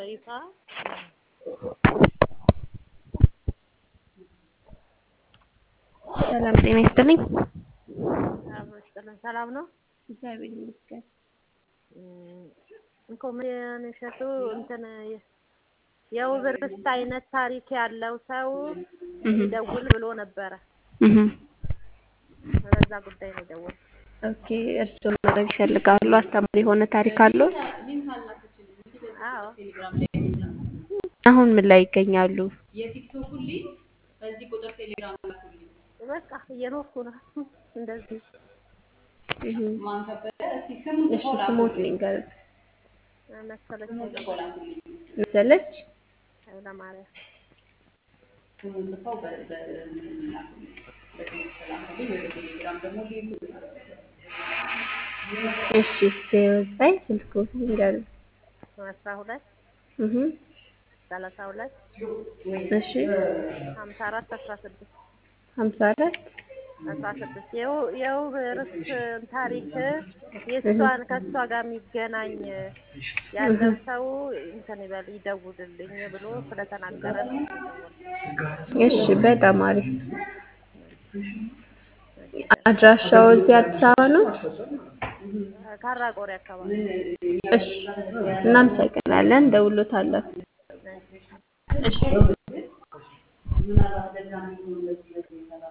ይፋ ሰላም ጤና ይስጥልኝ። ሰላም ነው። እግዚአብሔር ይመስገን። ኮሚኒኬሽኑ እንትን የውብ ርስት አይነት ታሪክ ያለው ሰው ይደውል ብሎ ነበረ። በዛ ጉዳይ ነው የደወልኩት። ኦኬ፣ እርስዎ ማድረግ ይፈልጋሉ? አስተማሪ የሆነ ታሪክ አለው? አዎ አሁን ምን ላይ ይገኛሉ? በቃ እየኖርኩ ነው እንደዚህ። እሺ፣ ስሞት ንገሩኝ። መሰለች መሰለች ኃይለማርያም እሺ፣ ዘጠኝ ስልክዎት ንገሩኝ። 12 32 እሺ፣ 54 16 54 16 የውብ ርስት ታሪክ የእሷን ከእሷ ጋር የሚገናኝ ያለው ሰው እንትን ይበል ይደውልልኝ ብሎ ስለተናገረ ነው የደወልኩት። እሺ፣ በጣም አሪፍ። አድራሻው እዚህ አዲስ አበባ ነው? ካራቆሬ አካባቢ። እሺ፣ እናመሰግናለን። ደውሎታለን። እሺ